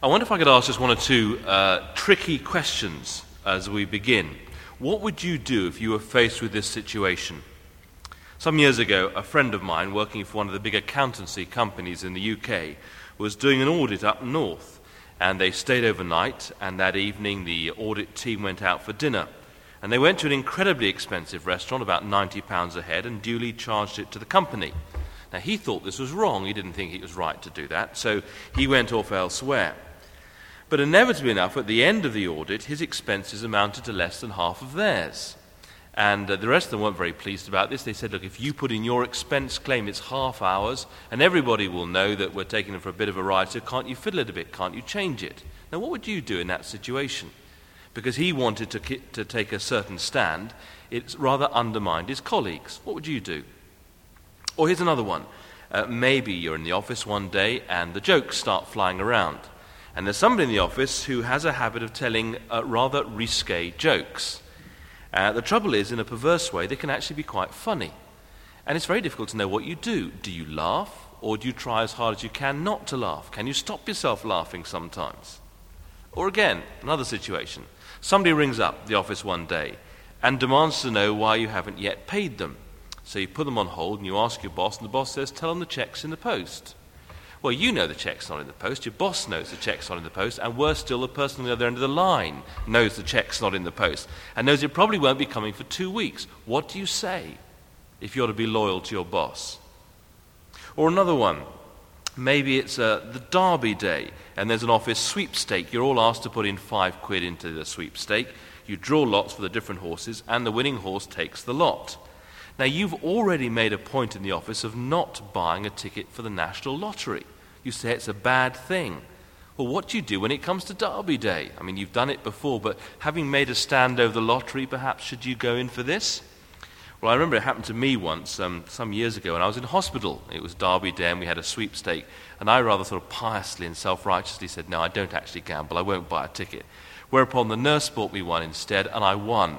I wonder if I could ask just one or two tricky questions as we begin. What would you do if you were faced with this situation? Some years ago, a friend of mine working for one of the big accountancy companies in the UK was doing an audit up north, and they stayed overnight, and that evening the audit team went out for dinner. And they went to an incredibly expensive restaurant, about £90 a head, and duly charged it to the company. Now, he thought this was wrong. He didn't think it was right to do that, so he went off elsewhere. But inevitably enough, at the end of the audit, his expenses amounted to less than half of theirs. And the rest of them weren't very pleased about this. They said, look, if you put in your expense claim, it's half ours, and everybody will know that we're taking them for a bit of a ride, so can't you fiddle it a bit? Can't you change it? Now, what would you do in that situation? Because he wanted to take a certain stand, it's rather undermined his colleagues. What would you do? Or here's another one. Maybe you're in the office one day and the jokes start flying around. And there's somebody in the office who has a habit of telling rather risque jokes. The trouble is, in a perverse way, they can actually be quite funny. And it's very difficult to know what you do. Do you laugh, or do you try as hard as you can not to laugh? Can you stop yourself laughing sometimes? Or again, another situation. Somebody rings up the office one day and demands to know why you haven't yet paid them. So you put them on hold and you ask your boss, and the boss says, tell them the check's in the post. Well, you know the check's not in the post, your boss knows the check's not in the post, and worse still, the person on the other end of the line knows the check's not in the post, and knows it probably won't be coming for 2 weeks. What do you say if you're to be loyal to your boss? Or another one, maybe it's the Derby Day, and there's an office sweepstake. You're all asked to put in £5 into the sweepstake. You draw lots for the different horses, and the winning horse takes the lot. Now, you've already made a point in the office of not buying a ticket for the National Lottery. You say it's a bad thing. Well, what do you do when it comes to Derby Day? I mean, you've done it before, but having made a stand over the lottery, perhaps should you go in for this? Well, I remember it happened to me once, some years ago, when I was in hospital. It was Derby Day, and we had a sweepstake, and I rather sort of piously and self-righteously said, no, I don't actually gamble, I won't buy a ticket. Whereupon the nurse bought me one instead, and I won.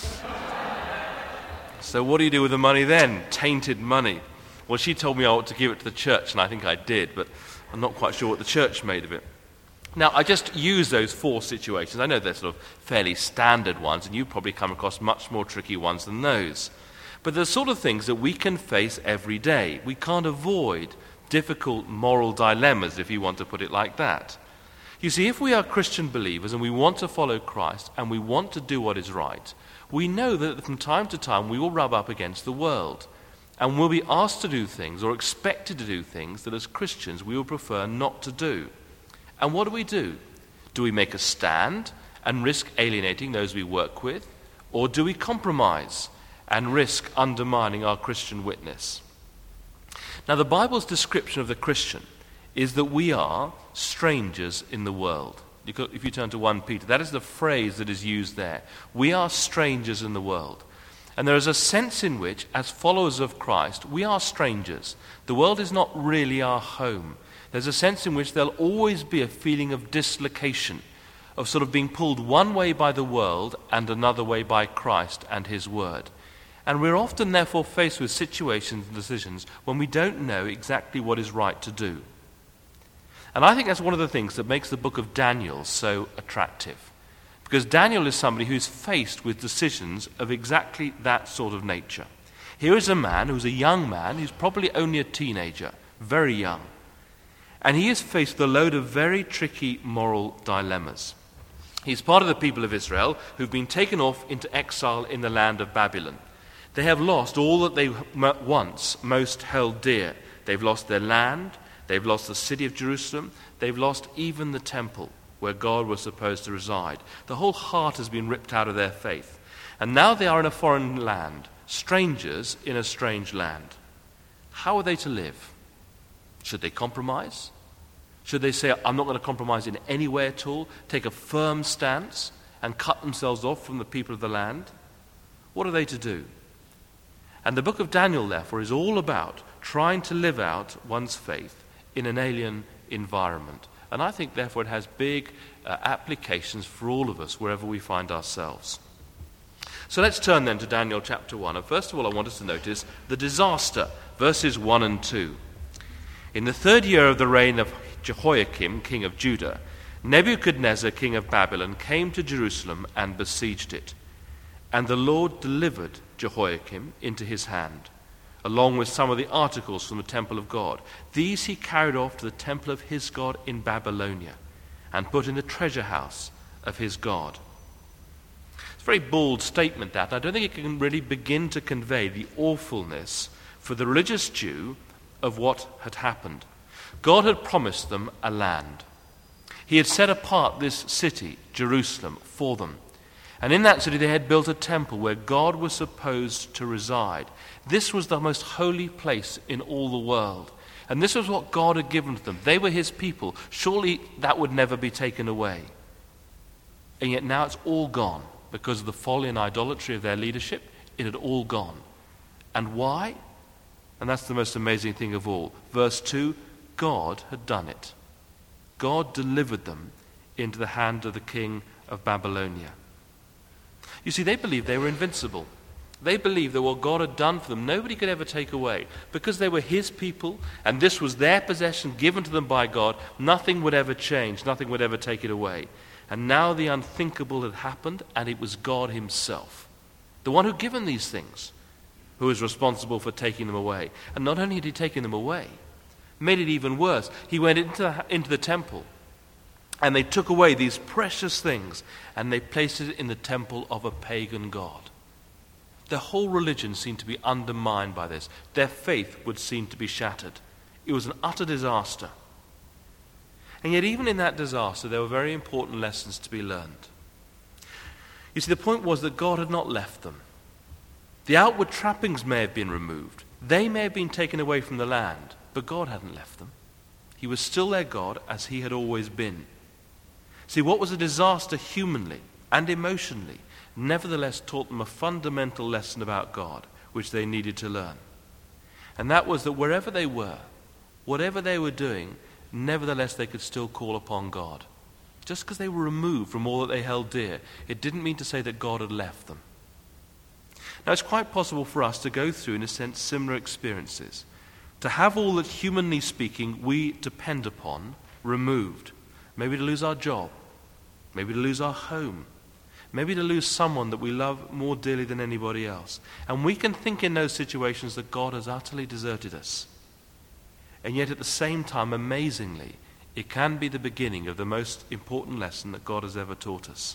So what do you do with the money then? Tainted money. Well, she told me I ought to give it to the church, and I think I did, but I'm not quite sure what the church made of it. Now, I just use those 4 situations. I know they're sort of fairly standard ones, and you've probably come across much more tricky ones than those. But they're the sort of things that we can face every day. We can't avoid difficult moral dilemmas, if you want to put it like that. You see, if we are Christian believers and we want to follow Christ and we want to do what is right, we know that from time to time we will rub up against the world and we'll be asked to do things or expected to do things that as Christians we would prefer not to do. And what do? Do we make a stand and risk alienating those we work with? Or do we compromise and risk undermining our Christian witness? Now, the Bible's description of the Christian is that we are strangers in the world. If you turn to 1 Peter, that is the phrase that is used there. We are strangers in the world. And there is a sense in which, as followers of Christ, we are strangers. The world is not really our home. There's a sense in which there'll always be a feeling of dislocation, of sort of being pulled one way by the world and another way by Christ and His Word. And we're often therefore faced with situations and decisions when we don't know exactly what is right to do. And I think that's one of the things that makes the book of Daniel so attractive. Because Daniel is somebody who's faced with decisions of exactly that sort of nature. Here is a man who's a young man, who's probably only a teenager, very young. And he is faced with a load of very tricky moral dilemmas. He's part of the people of Israel who've been taken off into exile in the land of Babylon. They have lost all that they once most held dear. They've lost their land. They've lost the city of Jerusalem. They've lost even the temple where God was supposed to reside. The whole heart has been ripped out of their faith. And now they are in a foreign land, strangers in a strange land. How are they to live? Should they compromise? Should they say, I'm not going to compromise in any way at all, take a firm stance and cut themselves off from the people of the land? What are they to do? And the book of Daniel, therefore, is all about trying to live out one's faith in an alien environment. And I think, therefore, it has big applications for all of us, wherever we find ourselves. So let's turn then to Daniel chapter 1. And first of all, I want us to notice the disaster, verses 1 and 2. In the 3rd year of the reign of Jehoiakim, king of Judah, Nebuchadnezzar, king of Babylon, came to Jerusalem and besieged it. And the Lord delivered Jehoiakim into his hand, along with some of the articles from the temple of God. These he carried off to the temple of his God in Babylonia and put in the treasure house of his God. It's a very bold statement, that. I don't think it can really begin to convey the awfulness for the religious Jew of what had happened. God had promised them a land. He had set apart this city, Jerusalem, for them. And in that city they had built a temple where God was supposed to reside. This was the most holy place in all the world. And this was what God had given to them. They were his people. Surely that would never be taken away. And yet now it's all gone because of the folly and idolatry of their leadership. It had all gone. And why? And that's the most amazing thing of all. Verse 2, God had done it. God delivered them into the hand of the king of Babylonia. You see, they believed they were invincible. They believed that what God had done for them, nobody could ever take away. Because they were his people, and this was their possession given to them by God, nothing would ever change, nothing would ever take it away. And now the unthinkable had happened, and it was God himself, the one who had given these things, who was responsible for taking them away. And not only had he taken them away, made it even worse. He went into the temple, and they took away these precious things, and they placed it in the temple of a pagan god. Their whole religion seemed to be undermined by this. Their faith would seem to be shattered. It was an utter disaster. And yet even in that disaster, there were very important lessons to be learned. You see, the point was that God had not left them. The outward trappings may have been removed. They may have been taken away from the land, but God hadn't left them. He was still their God as he had always been. See, what was a disaster humanly and emotionally nevertheless taught them a fundamental lesson about God, which they needed to learn. And that was that wherever they were, whatever they were doing, nevertheless they could still call upon God. Just because they were removed from all that they held dear, it didn't mean to say that God had left them. Now, it's quite possible for us to go through, in a sense, similar experiences. To have all that, humanly speaking, we depend upon removed. Maybe to lose our job. Maybe to lose our home. Maybe to lose someone that we love more dearly than anybody else. And we can think in those situations that God has utterly deserted us. And yet at the same time, amazingly, it can be the beginning of the most important lesson that God has ever taught us.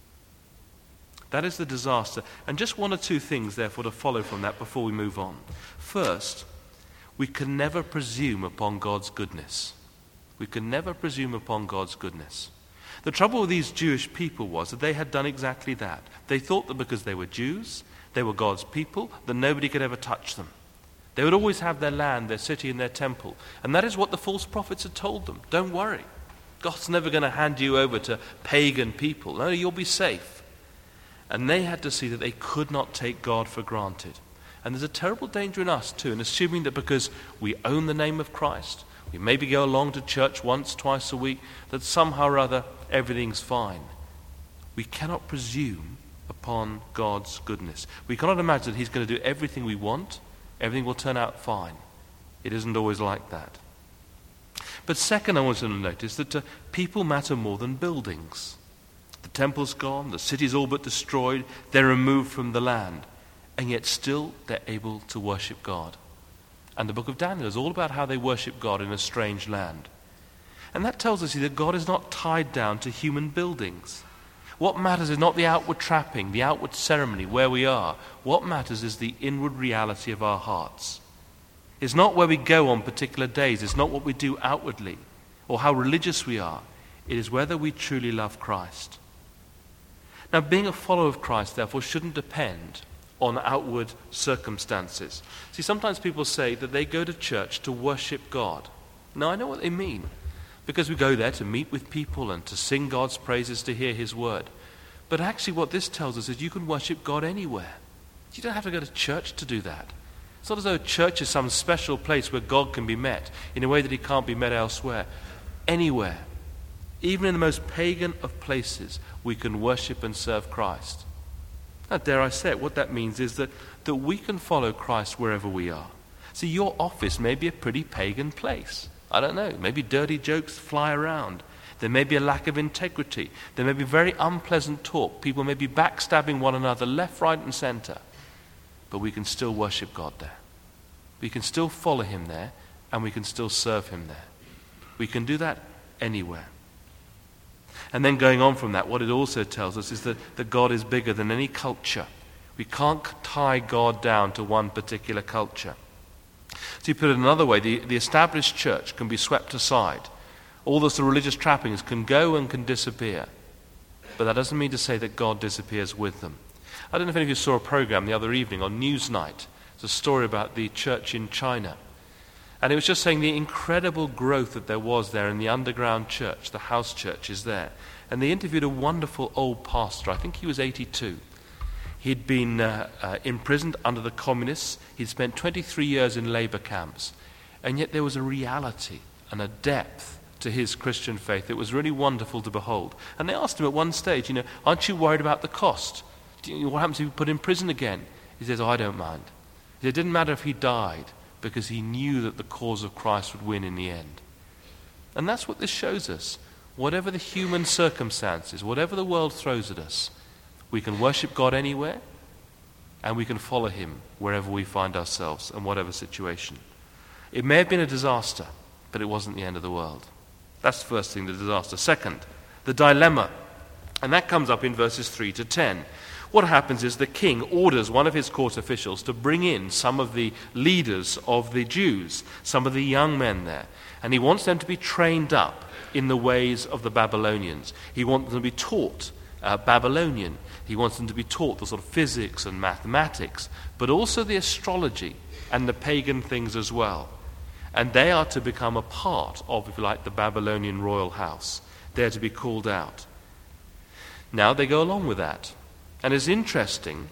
That is the disaster. And just one or two things, therefore, to follow from that before we move on. First, we can never presume upon God's goodness. We can never presume upon God's goodness. The trouble with these Jewish people was that they had done exactly that. They thought that because they were Jews, they were God's people, that nobody could ever touch them. They would always have their land, their city, and their temple. And that is what the false prophets had told them. Don't worry. God's never going to hand you over to pagan people. No, you'll be safe. And they had to see that they could not take God for granted. And there's a terrible danger in us too, in assuming that because we own the name of Christ, we maybe go along to church once, twice a week, that somehow or other everything's fine. We cannot presume upon God's goodness. We cannot imagine that he's going to do everything we want. Everything will turn out fine. It isn't always like that. But second, I want you to notice that people matter more than buildings. The temple's gone, the city's all but destroyed, they're removed from the land, and yet still they're able to worship God. And the book of Daniel is all about how they worship God in a strange land. And that tells us that God is not tied down to human buildings. What matters is not the outward trapping, the outward ceremony, where we are. What matters is the inward reality of our hearts. It's not where we go on particular days. It's not what we do outwardly or how religious we are. It is whether we truly love Christ. Now, being a follower of Christ, therefore, shouldn't depend on outward circumstances. See, sometimes people say that they go to church to worship God. Now, I know what they mean, because we go there to meet with people and to sing God's praises, to hear his word. But actually what this tells us is you can worship God anywhere. You don't have to go to church to do that. It's not as though church is some special place where God can be met in a way that he can't be met elsewhere. Anywhere, even in the most pagan of places, we can worship and serve Christ. Now, dare I say it, what that means is that we can follow Christ wherever we are. See, your office may be a pretty pagan place. I don't know, maybe dirty jokes fly around. There may be a lack of integrity. There may be very unpleasant talk. People may be backstabbing one another left, right, and center. But we can still worship God there. We can still follow him there, and we can still serve him there. We can do that anywhere. And then going on from that, what it also tells us is that God is bigger than any culture. We can't tie God down to one particular culture. So you put it another way, the established church can be swept aside. All the sort of religious trappings can go and can disappear. But that doesn't mean to say that God disappears with them. I don't know if any of you saw a program the other evening on Newsnight. It's a story about the church in China. And it was just saying the incredible growth that there was there in the underground church, the house churches there. And they interviewed a wonderful old pastor. I think he was 82. He'd been imprisoned under the communists. He'd spent 23 years in labor camps. And yet there was a reality and a depth to his Christian faith. It was really wonderful to behold. And they asked him at one stage, aren't you worried about the cost? What happens if you put in prison again? He says, I don't mind. It didn't matter if he died, because he knew that the cause of Christ would win in the end. And that's what this shows us. Whatever the human circumstances, whatever the world throws at us, we can worship God anywhere, and we can follow him wherever we find ourselves and whatever situation. It may have been a disaster, but it wasn't the end of the world. That's the first thing, the disaster. Second, the dilemma. And that comes up in verses 3 to 10. What happens is the king orders one of his court officials to bring in some of the leaders of the Jews, some of the young men there. And he wants them to be trained up in the ways of the Babylonians. He wants them to be taught Babylonian. He wants them to be taught the sort of physics and mathematics, but also the astrology and the pagan things as well. And they are to become a part of, if you like, the Babylonian royal house. They are to be called out. Now they go along with that. And it is interesting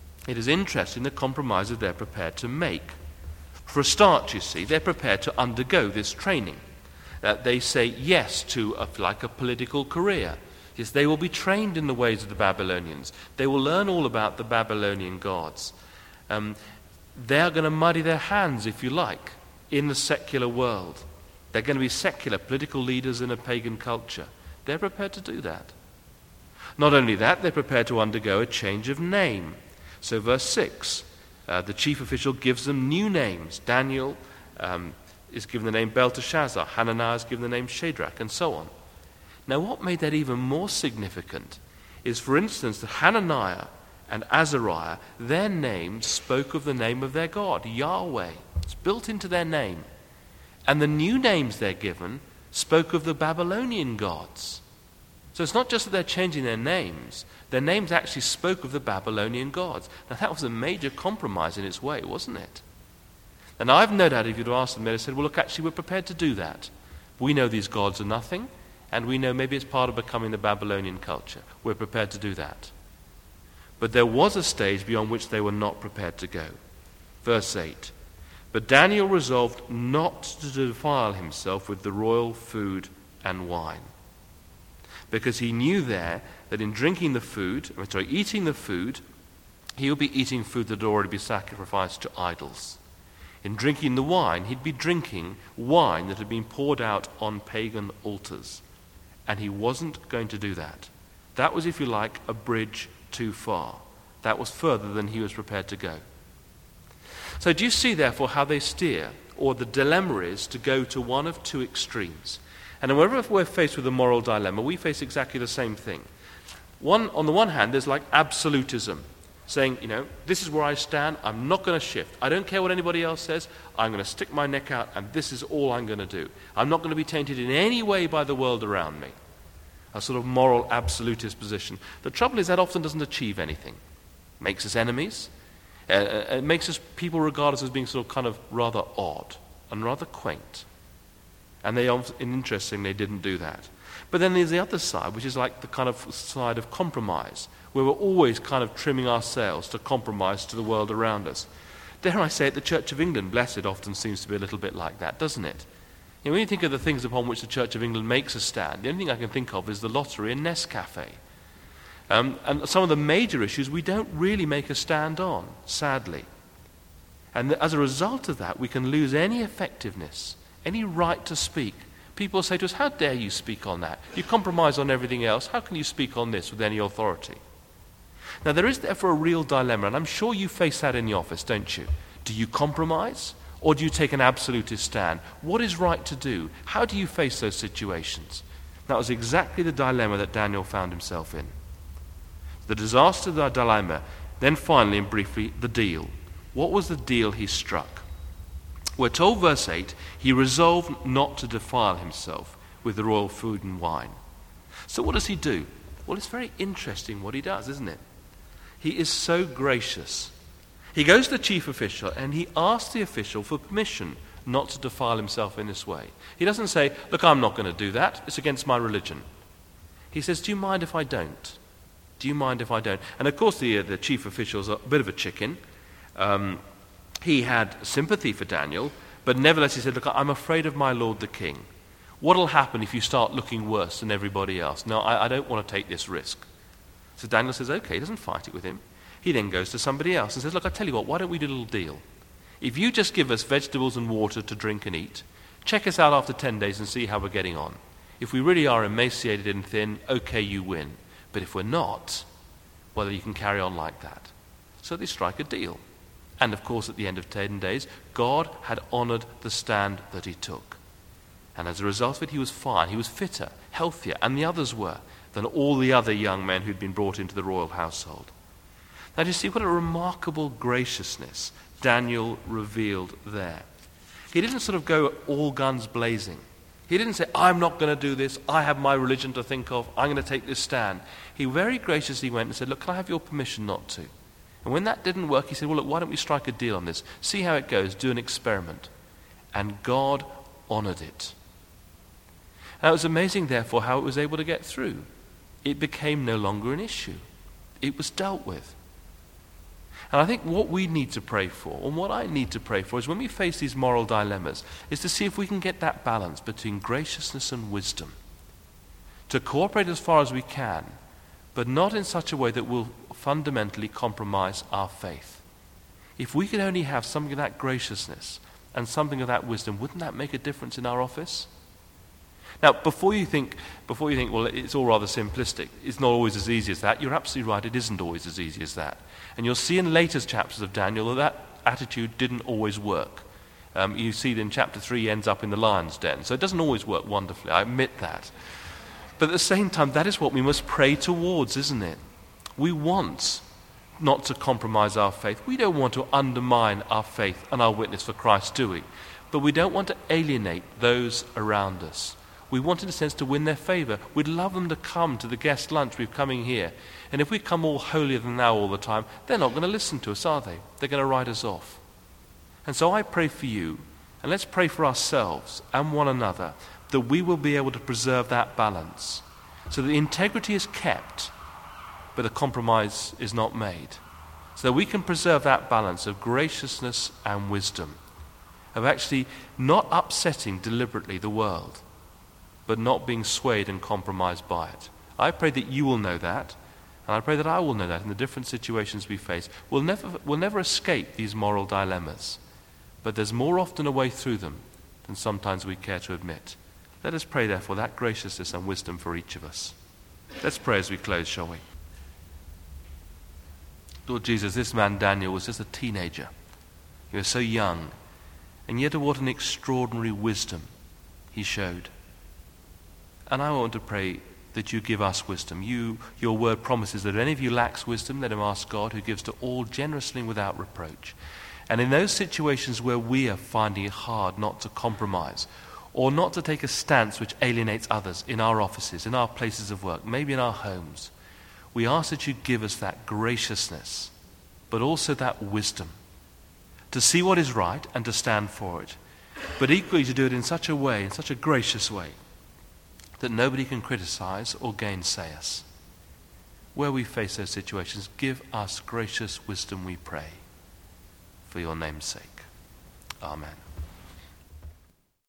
the compromises they're prepared to make. For a start, you see, they're prepared to undergo this training. They say yes to, a political career. Yes, they will be trained in the ways of the Babylonians. They will learn all about the Babylonian gods. They are going to muddy their hands, if you like, in the secular world. They're going to be secular political leaders in a pagan culture. They're prepared to do that. Not only that, they're prepared to undergo a change of name. So verse 6, the chief official gives them new names. Daniel is given the name Belteshazzar. Hananiah is given the name Shadrach, and so on. Now what made that even more significant is, for instance, that Hananiah and Azariah, their names spoke of the name of their God, Yahweh. It's built into their name. And the new names they're given spoke of the Babylonian gods. So it's not just that they're changing their names actually spoke of the Babylonian gods. Now that was a major compromise in its way, wasn't it? And I've no doubt if you'd asked them, they'd have said, well, look, actually we're prepared to do that. We know these gods are nothing, and we know maybe it's part of becoming the Babylonian culture. We're prepared to do that. But there was a stage beyond which they were not prepared to go. Verse 8, but Daniel resolved not to defile himself with the royal food and wine, because he knew there that in eating the food, he would be eating food that had already been sacrificed to idols. In drinking the wine, he'd be drinking wine that had been poured out on pagan altars. And he wasn't going to do that. That was, if you like, a bridge too far. That was further than he was prepared to go. So do you see, therefore, how they steer, or the dilemma is to go to one of two extremes? And whenever we're faced with a moral dilemma, we face exactly the same thing. On the one hand, there's like absolutism, saying, this is where I stand, I'm not going to shift. I don't care what anybody else says, I'm going to stick my neck out, and this is all I'm going to do. I'm not going to be tainted in any way by the world around me. A sort of moral absolutist position. The trouble is that often doesn't achieve anything. It makes us enemies. It makes us people regard us as being sort of kind of rather odd and rather quaint. And interestingly, they didn't do that. But then there's the other side, which is like the kind of side of compromise, where we're always kind of trimming our sails to compromise to the world around us. Dare I say it, the Church of England, blessed, often seems to be a little bit like that, doesn't it? When you think of the things upon which the Church of England makes a stand, the only thing I can think of is the lottery and Nescafe. And some of the major issues we don't really make a stand on, sadly. And as a result of that, we can lose any effectiveness, any right to speak. People say to us, how dare you speak on that? You compromise on everything else. How can you speak on this with any authority? Now, there is therefore a real dilemma, and I'm sure you face that in the office, don't you? Do you compromise, or do you take an absolutist stand? What is right to do? How do you face those situations? That was exactly the dilemma that Daniel found himself in. The disaster, the dilemma, then finally and briefly, the deal. What was the deal he struck? We're told, verse 8, he resolved not to defile himself with the royal food and wine. So what does he do? Well, it's very interesting what he does, isn't it? He is so gracious. He goes to the chief official and he asks the official for permission not to defile himself in this way. He doesn't say, look, I'm not going to do that. It's against my religion. He says, do you mind if I don't? Do you mind if I don't? And of course the chief official's a bit of a chicken. He had sympathy for Daniel, but nevertheless he said, look, I'm afraid of my lord the king. What will happen if you start looking worse than everybody else? No, I don't want to take this risk. So Daniel says, okay, he doesn't fight it with him. He then goes to somebody else and says, look, I tell you what, why don't we do a little deal? If you just give us vegetables and water to drink and eat, check us out after 10 days and see how we're getting on. If we really are emaciated and thin, okay, you win. But if we're not, well, you can carry on like that. So they strike a deal. And of course, at the end of 10 days, God had honored the stand that he took. And as a result of it, he was fine. He was fitter, healthier, and the others were, than all the other young men who'd been brought into the royal household. Now, do you see what a remarkable graciousness Daniel revealed there? He didn't sort of go all guns blazing. He didn't say, I'm not going to do this. I have my religion to think of. I'm going to take this stand. He very graciously went and said, look, can I have your permission not to? And when that didn't work, he said, well, look, why don't we strike a deal on this? See how it goes. Do an experiment. And God honored it. And it was amazing, therefore, how it was able to get through. It became no longer an issue. It was dealt with. And I think what we need to pray for, and what I need to pray for, is when we face these moral dilemmas, is to see if we can get that balance between graciousness and wisdom. To cooperate as far as we can, but not in such a way that will fundamentally compromise our faith. If we could only have something of that graciousness and something of that wisdom, wouldn't that make a difference in our office? Now, before you think, well, it's all rather simplistic, it's not always as easy as that, you're absolutely right, it isn't always as easy as that. And you'll see in later chapters of Daniel that attitude didn't always work. You see that in chapter 3 he ends up in the lion's den. So it doesn't always work wonderfully, I admit that. But at the same time, that is what we must pray towards, isn't it? We want not to compromise our faith. We don't want to undermine our faith and our witness for Christ, do we? But we don't want to alienate those around us. We want, in a sense, to win their favor. We'd love them to come to the guest lunch we've coming here. And if we come all holier than thou all the time, they're not going to listen to us, are they? They're going to write us off. And so I pray for you, and let's pray for ourselves and one another, that we will be able to preserve that balance, so that the integrity is kept, but a compromise is not made. So that we can preserve that balance of graciousness and wisdom, of actually not upsetting deliberately the world, but not being swayed and compromised by it. I pray that you will know that, and I pray that I will know that in the different situations we face. We'll never escape these moral dilemmas, but there's more often a way through them than sometimes we care to admit. Let us pray, therefore, that graciousness and wisdom for each of us. Let's pray as we close, shall we? Lord Jesus, this man Daniel was just a teenager. He was so young, and yet what an extraordinary wisdom he showed. And I want to pray that you give us wisdom. Your word promises that if any of you lacks wisdom, let him ask God, who gives to all generously and without reproach. And in those situations where we are finding it hard not to compromise, or not to take a stance which alienates others in our offices, in our places of work, maybe in our homes, we ask that you give us that graciousness, but also that wisdom, to see what is right and to stand for it, but equally to do it in such a way, in such a gracious way, that nobody can criticize or gainsay us. Where we face those situations, give us gracious wisdom, we pray, for your name's sake. Amen.